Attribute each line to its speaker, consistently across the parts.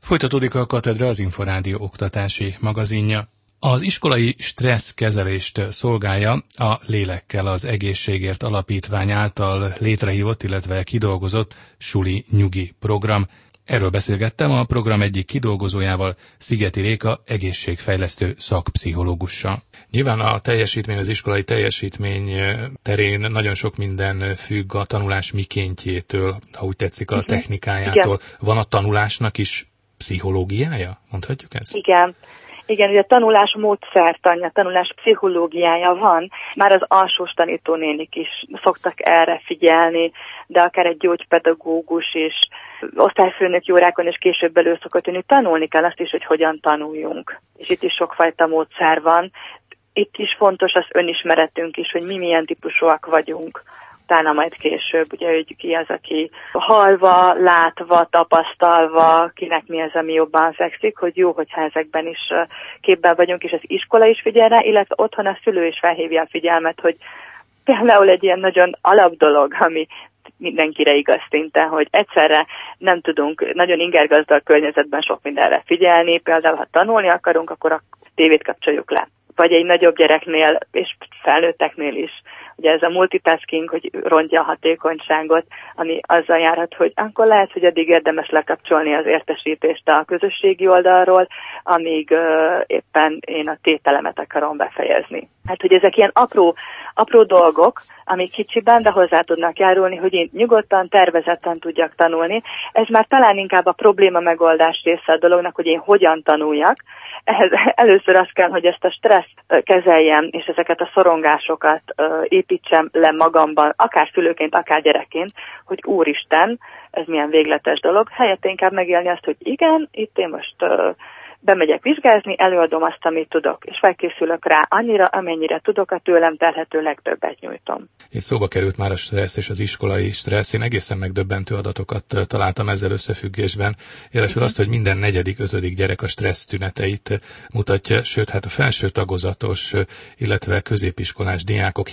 Speaker 1: Folytatódik a Katedra, az Inforádió oktatási magazinja. Az iskolai stresszkezelést szolgálja a Lélekkel az Egészségért Alapítvány által létrehívott, illetve kidolgozott Suli Nyugi program. Erről beszélgettem a program egyik kidolgozójával, Szigeti Réka egészségfejlesztő szakpszichológussal. Nyilván a teljesítmény, az iskolai teljesítmény terén nagyon sok minden függ a tanulás mikéntjétől, ha úgy tetszik, a technikájától. Igen. Van a tanulásnak is pszichológiája? Mondhatjuk ezt?
Speaker 2: Igen, ugye a tanulás módszertanja, a tanulás pszichológiája van, már az alsós tanítónénik is szoktak erre figyelni, de akár egy gyógypedagógus is, osztályfőnöki órákon és később elő szokott jönni, tanulni kell azt is, hogy hogyan tanuljunk. És itt is sokfajta módszer van. Itt is fontos az önismeretünk is, hogy mi milyen típusúak vagyunk. Utána majd később, ugye, hogy ki az, aki hallva, látva, tapasztalva, kinek mi az, ami jobban fekszik, hogy jó, hogyha ezekben is képben vagyunk, és az iskola is figyel rá, illetve otthon a szülő is felhívja a figyelmet, hogy például egy ilyen nagyon alap dolog, ami mindenkire igaz szinte, hogy egyszerre nem tudunk nagyon ingergazdag környezetben sok mindenre figyelni, például ha tanulni akarunk, akkor a tévét kapcsoljuk le. Vagy egy nagyobb gyereknél, és felnőtteknél is. Ugye ez a multitasking, hogy rontja a hatékonyságot, ami azzal járhat, hogy akkor lehet, hogy addig érdemes lekapcsolni az értesítést a közösségi oldalról, amíg éppen én a tételemet akarom befejezni. Hát, hogy ezek ilyen apró dolgok, amik kicsiben, de hozzá tudnak járulni, hogy én nyugodtan, tervezetten tudjak tanulni. Ez már talán inkább a probléma megoldás része a dolognak, hogy én hogyan tanuljak. Ehhez először az kell, hogy ezt a stresszt kezeljem, és ezeket a szorongásokat építsem le magamban, akár szülőként, akár gyerekként, hogy úristen, ez milyen végletes dolog. Helyett inkább megélni azt, hogy igen, itt én most bemegyek vizsgázni, előadom azt, amit tudok, és felkészülök rá annyira, amennyire tudok, a tőlem telhető legtöbbet nyújtom.
Speaker 1: És szóba került már a stressz és az iskolai stressz. Én egészen megdöbbentő adatokat találtam ezzel összefüggésben. Jelesül azt, hogy minden 4.-5. gyerek a stressz tüneteit mutatja, sőt, hát a felső tagozatos, illetve középiskolás diákok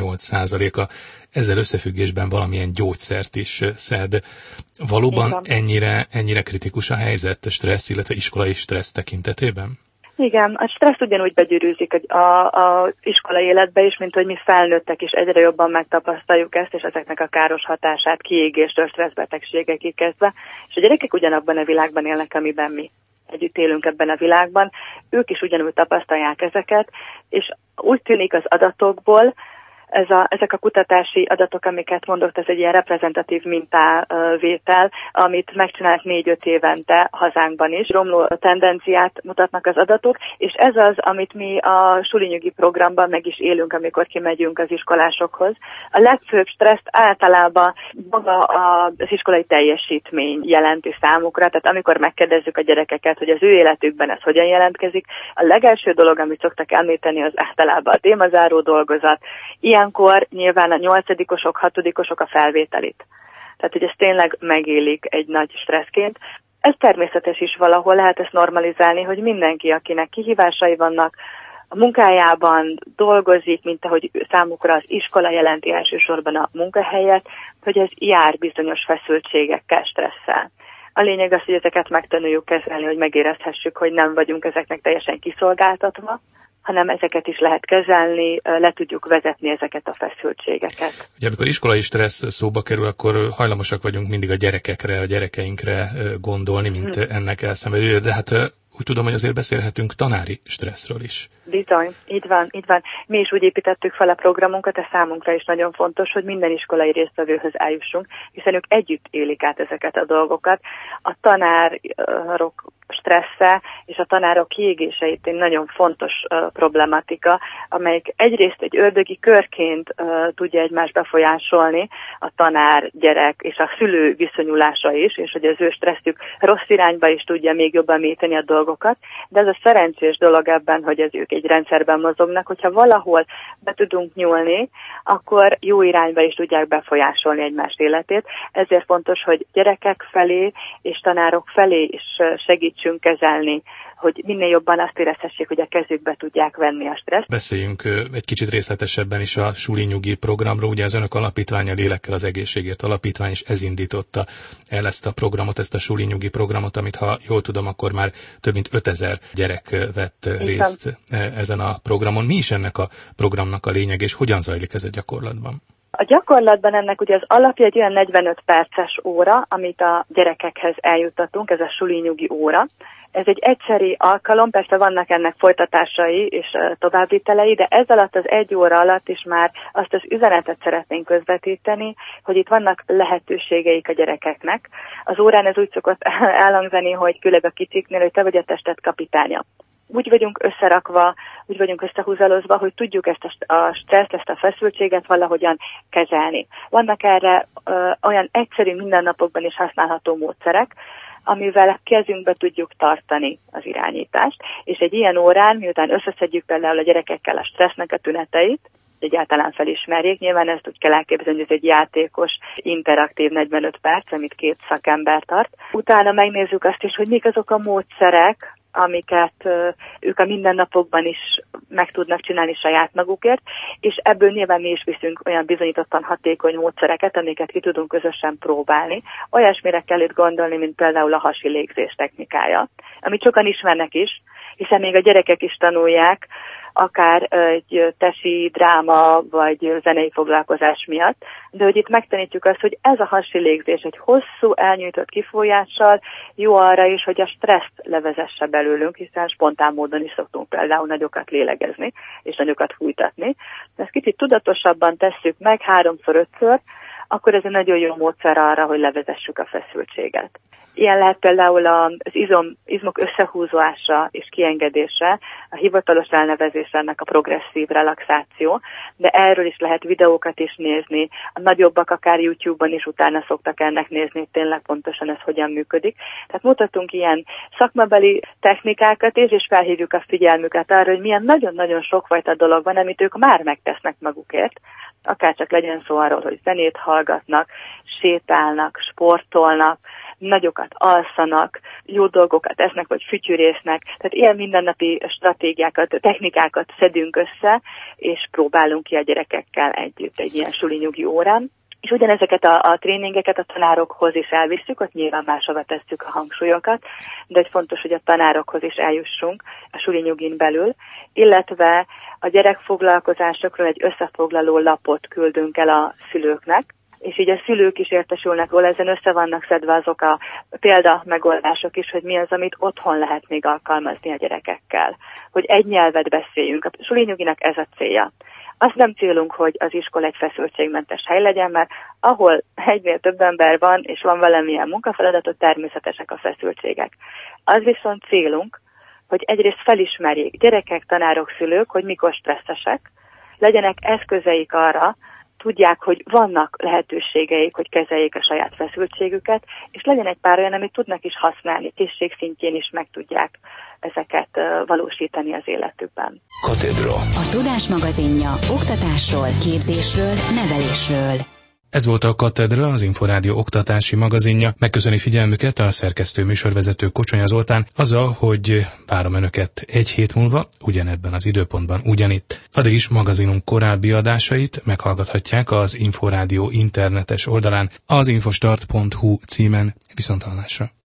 Speaker 1: 7-8%-a ezzel összefüggésben valamilyen gyógyszert is szed. Valóban ennyire kritikus a helyzet a stressz, illetve iskolai stressz tekintetében?
Speaker 2: Igen, a stressz ugyanúgy begyűrűzik az iskolai életbe is, mint hogy mi felnőttek is egyre jobban megtapasztaljuk ezt, és ezeknek a káros hatását kiégéstől, stresszbetegségekig kezdve, és a gyerekek ugyanabban a világban élnek, amiben mi együtt élünk ebben a világban, ők is ugyanúgy tapasztalják ezeket, és úgy tűnik az adatokból, ezek a kutatási adatok, amiket mondott, ez egy ilyen reprezentatív mintavétel, amit megcsinált 4-5 évente hazánkban is. Romló tendenciát mutatnak az adatok, és ez az, amit mi a Suli Nyugi programban meg is élünk, amikor kimegyünk az iskolásokhoz. A legfőbb stresszt általában maga az iskolai teljesítmény jelenti számukra, tehát amikor megkérdezzük a gyerekeket, hogy az ő életükben ez hogyan jelentkezik, a legelső dolog, amit szoktak említeni, az általában a témazáró dolgozat. Ilyenkor nyilván a 8-osok, 6-osok a felvételit. Tehát, hogy ez tényleg megélik egy nagy stresszként. Ez természetes is valahol, lehet ezt normalizálni, hogy mindenki, akinek kihívásai vannak, a munkájában dolgozik, mint ahogy számukra az iskola jelenti elsősorban a munkahelyet, hogy ez jár bizonyos feszültségekkel, stresszel. A lényeg az, hogy ezeket megtanuljuk kezelni, hogy megérezhessük, hogy nem vagyunk ezeknek teljesen kiszolgáltatva, hanem ezeket is lehet kezelni, le tudjuk vezetni ezeket a feszültségeket.
Speaker 1: Ugye amikor iskolai stressz szóba kerül, akkor hajlamosak vagyunk mindig a gyerekekre, a gyerekeinkre gondolni, mint ennek elszenvedője, de hát úgy tudom, hogy azért beszélhetünk tanári stresszről is.
Speaker 2: Bizony, így van. Mi is úgy építettük fel a programunkat, ez számunkra is nagyon fontos, hogy minden iskolai résztvevőhöz eljussunk, hiszen ők együtt élik át ezeket a dolgokat. A tanárok stressze és a tanárok kiégése itt egy nagyon fontos problematika, amelyik egyrészt egy ördögi körként tudja egymást befolyásolni, a tanár, gyerek és a szülő viszonyulása is, és hogy az ő stresszük rossz irányba is tudja még jobban mélyíteni a dolgokat, de ez a szerencsés dolog ebben, hogy ők egy rendszerben mozognak, hogyha valahol be tudunk nyúlni, akkor jó irányba is tudják befolyásolni egymás életét. Ezért fontos, hogy gyerekek felé és tanárok felé is segítsünk velünk kezelni, hogy minél jobban azt érezhessék, hogy a kezükbe tudják venni a stresszt.
Speaker 1: Beszéljünk egy kicsit részletesebben is a Suli Nyugi programról. Ugye az önök alapítványa, Lélekkel az egészségért alapítvány, és ez indította el ezt a programot, ezt a Suli Nyugi programot, amit ha jól tudom, akkor már több mint 5000 gyerek vett részt ezen a programon. Mi is ennek a programnak a lényeg, és hogyan zajlik ez a gyakorlatban?
Speaker 2: A gyakorlatban ennek ugye az alapja egy olyan 45 perces óra, amit a gyerekekhez eljuttatunk, ez a Suli Nyugi óra. Ez egy egyszeri alkalom, persze vannak ennek folytatásai és továbbvitelei, de ez alatt az egy óra alatt is már azt az üzenetet szeretnénk közvetíteni, hogy itt vannak lehetőségeik a gyerekeknek. Az órán ez úgy szokott elhangzani, hogy főleg a kicsiknél, hogy te vagy a tested kapitánya. Úgy vagyunk összerakva, úgy vagyunk összehúzalozva, hogy tudjuk ezt a stresszt, ezt a feszültséget valahogyan kezelni. Vannak erre olyan egyszerű mindennapokban is használható módszerek, amivel a kezünkbe tudjuk tartani az irányítást. És egy ilyen órán, miután összeszedjük például a gyerekekkel a stressznek a tüneteit, egyáltalán felismerjék. Nyilván ezt úgy kell elképzelni, hogy ez egy játékos, interaktív 45 perc, amit 2 szakember tart. Utána megnézzük azt is, hogy mik azok a módszerek, amiket ők a mindennapokban is meg tudnak csinálni saját magukért, és ebből nyilván mi is viszünk olyan bizonyítottan hatékony módszereket, amiket ki tudunk közösen próbálni. Olyasmire kell itt gondolni, mint például a hasi légzés technikája, amit sokan ismernek is, hiszen még a gyerekek is tanulják, akár egy tesi dráma vagy zenei foglalkozás miatt, de hogy itt megtanítjuk azt, hogy ez a hasi légzés egy hosszú, elnyújtott kifolyással jó arra is, hogy a stresszt levezesse belőlünk, hiszen spontán módon is szoktunk például nagyokat lélegezni, és nagyokat fújtatni. De ezt kicsit tudatosabban tesszük meg 3-5-ször, akkor ez egy nagyon jó módszer arra, hogy levezessük a feszültséget. Ilyen lehet például az izmok összehúzása és kiengedése, a hivatalos elnevezés ennek a progresszív relaxáció, de erről is lehet videókat is nézni, a nagyobbak akár YouTube-on is utána szoktak ennek nézni, hogy tényleg pontosan ez hogyan működik. Tehát mutatunk ilyen szakmabeli technikákat is, és felhívjuk a figyelmüket arra, hogy milyen nagyon-nagyon sokfajta dolog van, amit ők már megtesznek magukért, akár csak legyen szó arról, hogy zenét hallgatnak, sétálnak, sportolnak, nagyokat alszanak, jó dolgokat esznek, vagy fütyűrésznek. Tehát ilyen mindennapi stratégiákat, technikákat szedünk össze, és próbálunk ki a gyerekekkel együtt egy ilyen Suli Nyugi órán. És ugyanezeket a tréningeket a tanárokhoz is elvisszük, ott nyilván máshova tesszük a hangsúlyokat, de egy fontos, hogy a tanárokhoz is eljussunk a Suli Nyugin belül, illetve a gyerekfoglalkozásokról egy összefoglaló lapot küldünk el a szülőknek, és így a szülők is értesülnek róla, ezen össze vannak szedve azok a példa megoldások is, hogy mi az, amit otthon lehet még alkalmazni a gyerekekkel. Hogy egy nyelvet beszéljünk. A Suli Nyuginak ez a célja. Azt nem célunk, hogy az iskola egy feszültségmentes hely legyen, mert ahol egynél több ember van, és van valamilyen munkafeladatot, természetesek a feszültségek. Az viszont célunk, hogy egyrészt felismerjék gyerekek, tanárok, szülők, hogy mikor stresszesek, legyenek eszközeik arra, tudják, hogy vannak lehetőségeik, hogy kezeljék a saját feszültségüket, és legyen egy pár olyan, amit tudnak is használni, készség szintjén is meg tudják ezeket valósítani az életükben.
Speaker 3: Katedra. A Tudás magazinja oktatásról, képzésről, nevelésről.
Speaker 1: Ez volt a Katedra, az Inforádió oktatási magazinja. Megköszöni figyelmüket a szerkesztő műsorvezető Kocsonya Zoltán, azzal, hogy várom önöket egy hét múlva, ugyanebben az időpontban, ugyanitt. Addig is magazinunk korábbi adásait meghallgathatják az Inforádió internetes oldalán, az infostart.hu címen. Viszonthallásra.